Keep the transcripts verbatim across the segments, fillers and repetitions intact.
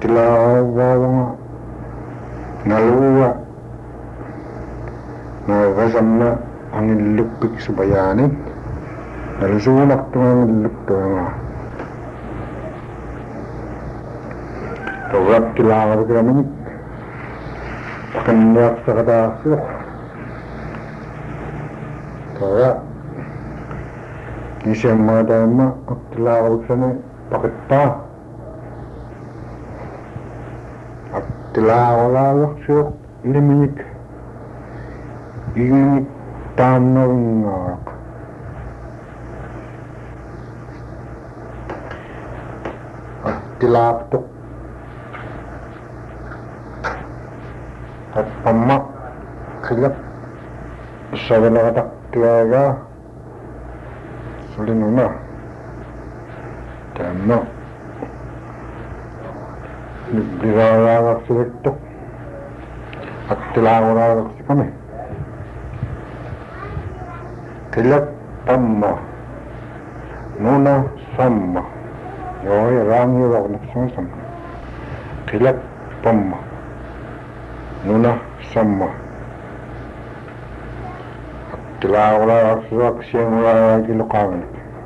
Aktilawawanga naluwa nagasamna ang ilupik sa bayanin nalusunak ito ang ilupik nga tawag tilawag kami kanyak sa kadasok kaya isang mga dama aktilawag sa mga pakit pa aktilawag siya limik limik tanong nga aktilaptok at pamak kilap sa wala katlaga sulit na tama nagbirawawak sulit to at tilawawak si kami kilap tama nuna sama yoy rangi wak nagsasama kilap tama nuna sama tilawala suak siyang wala kilukangan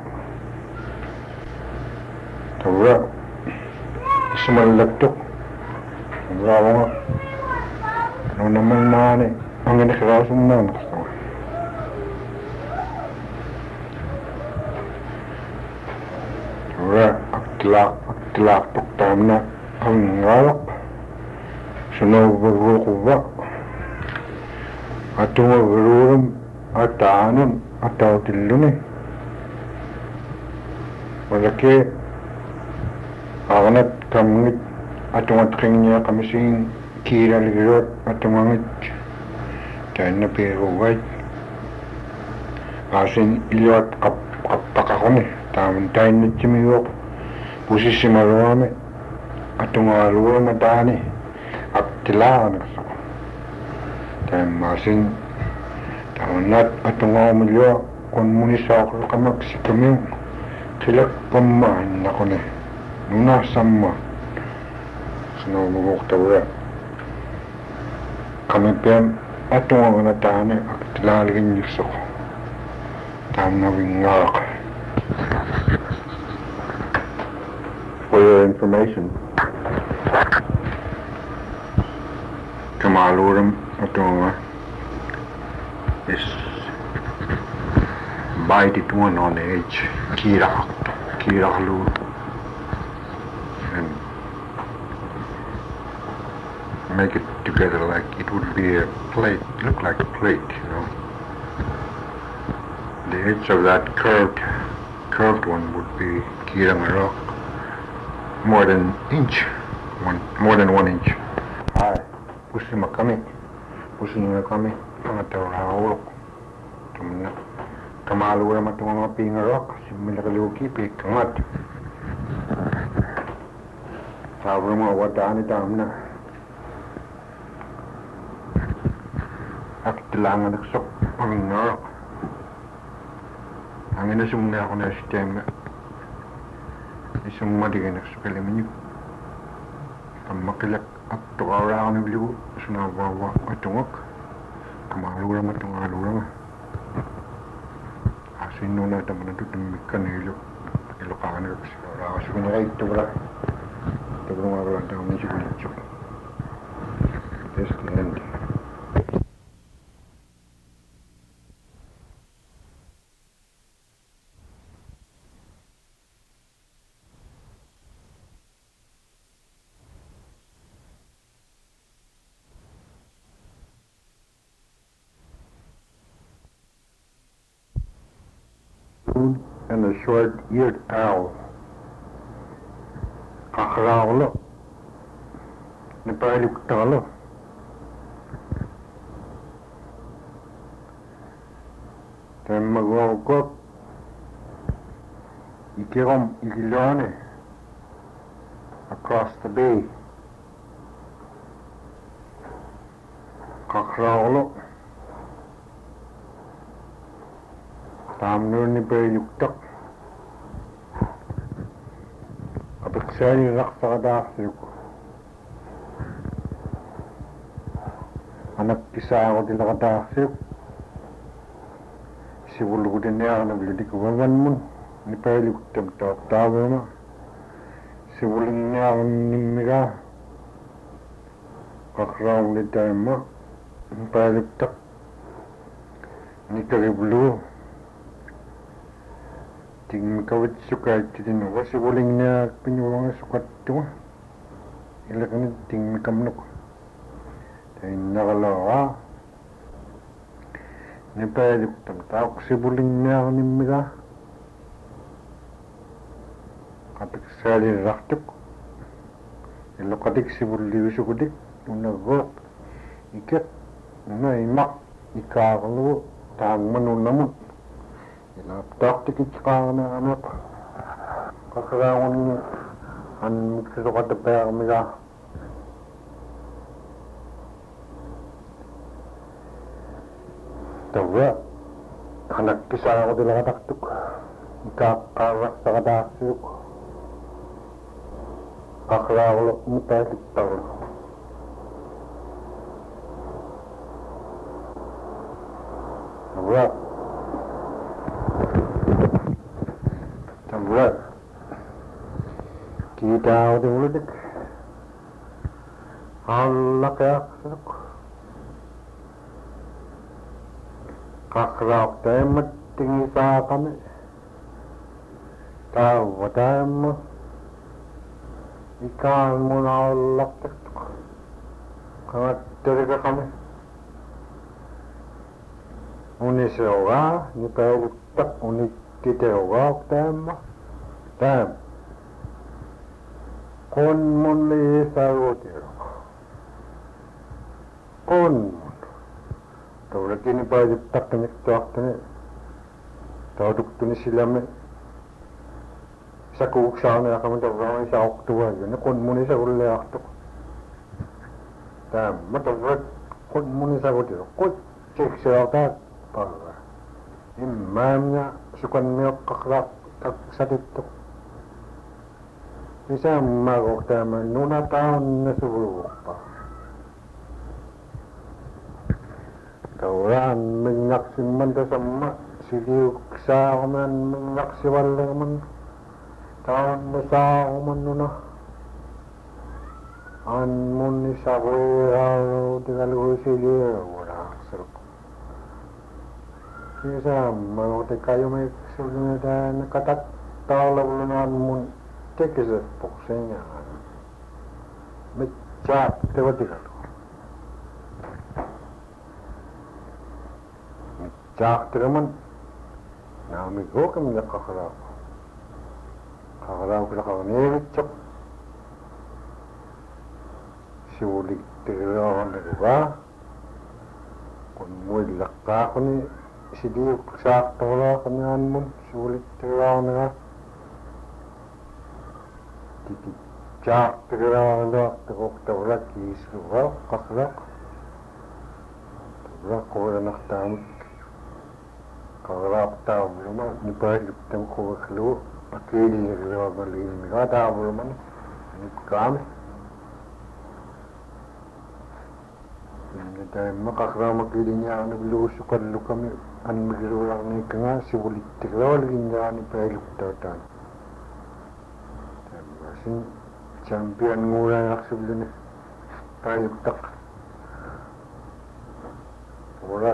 tawa sumalagtok wala nga ano naman nani ang inakarasan na nakasawa tawa aktilak aktilaktok tam na ang ngalak sunawagulukuwa at tumagalurum at aanon at tawtilun eh malaki akanat kamngit at tumatking niya kami sing kira ligirot at tumangit dahil na piruway asin ilo at kapak ako eh tamang tayo na timiwak pusi si maruame at tumaluwa na daan eh at tilaan ako dahil masin tamanat at tungamulyo kung muni sa ako kamak si kami kilap pamahin ako na nuna sama sinumugok tawa kami piyam at tungamang nataan eh at tilalagin niyo sa ko tamang nawingak for your information kamaluram at tunga is bite it one on the edge kirak kiraklu and make it together like it would be a plate look like a plate you know the edge of that curved curved one would be kirang rock more than inch one more than one inch hi pusi makami pusi makami pangatawag tumna kamalu naman itong mga pingarok simila kalugi pikangat sabi mga wadaan ito na at tilangan nagsok pangarok ang inasum na ako na sistema isang madigay nagsok alamin nyo ang makilak at tukara ako ng libo sunawawa at tungok kamalu naman itong alu naman sino na ito man ito tumikan ilo ilokangan ka kasi kasi ko na ito wala ito ko nga wala ito kami siya kulitsok test and and a short-eared owl. Kakalaulo. Napaliktalo. Then magwawagwag. Ikirom, ikilone. Across the bay. Kakalaulo. Tamno ni Bayuktak. Apiksari raksa kadasyo ko. anak kisah ako tila kataksip. Sibulu ko din niya na bilidi ko bagan mo. Ni pwede ko tamtawa na. Sibulin niya ako nimiga. Kakraw ni tayo mo. Ni pwede ko tak. Ni karibulu. Ting kawit sukat din ako. Sibulin niya pinuwang sukat ito. Ilakan ting kamnok. Tayo nakalawa. Ni pwede ko tamtawa. Sibulin niya ako nimiga. Kapag sekali raktuk, ilo kadik sibuli wisu kudik, unagok, ikat, na imak, ikakalu, tang manunamut, ilo taktik ikakana anak, kakarangon an mikso kadapaya kamiga. Tawa, anak kisah ako dila kataktuk, ikakarak sa kadaksuk. Akhlak mutalik tahu. Tambulat. Tambulat. Kita udah mulai dek. Allah kayak sedek. Akhlak temet tinggi sah kami. Tahu temet. Ikan muna Allah tak kamat terika kami uni seoga ni payah tak uni kita oga tem tem kon mun li sarotir kon tau lagi ni payah tak kenyek tak kenyek tau duk tu ni silame sa kuk sa na kami tawa sa oktuwa yun kon muni sa ulle akto ta matawat kon muni sa ulle ko cek sa ta pa imamnya sukan miyok kakrak tak sadit to isa magok ta manuna taon na subulok pa tawaran menyaksiman ta sama sige sa man menyaksiwal man tahun besar menuna an muni sabro dengan usili orang seruk kisah mau tekayo mai sebelumnya dan kata tahu belum an mun tekis poksenya mecat tewatika mecat teman nami go kami nak kakak kakak kita kau ni cok, siulik terlalu negara, kon mui lakka koni sidiu sak tola koni anmun siulik terlalu negara, titi cak terlalu negara tekok tola kis luar kakak, tola kau nak tahu, kakak tahu belum ni pernah kita kau keluar. Akhirnya dia beli ni kata belum mana ni kami ini dah mak akram akhirnya anu belu suka lu kami an belu orang ni kena si boleh terlalu lagi ni perlu tahu masih champion murah nak sebelum ni perlu tak murah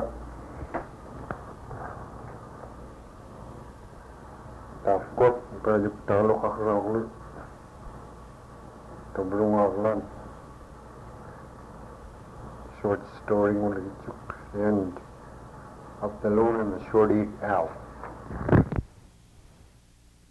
takut perlu tahu kakak aku sebelum aku short story mulai cuk and up the loan and the short eat out.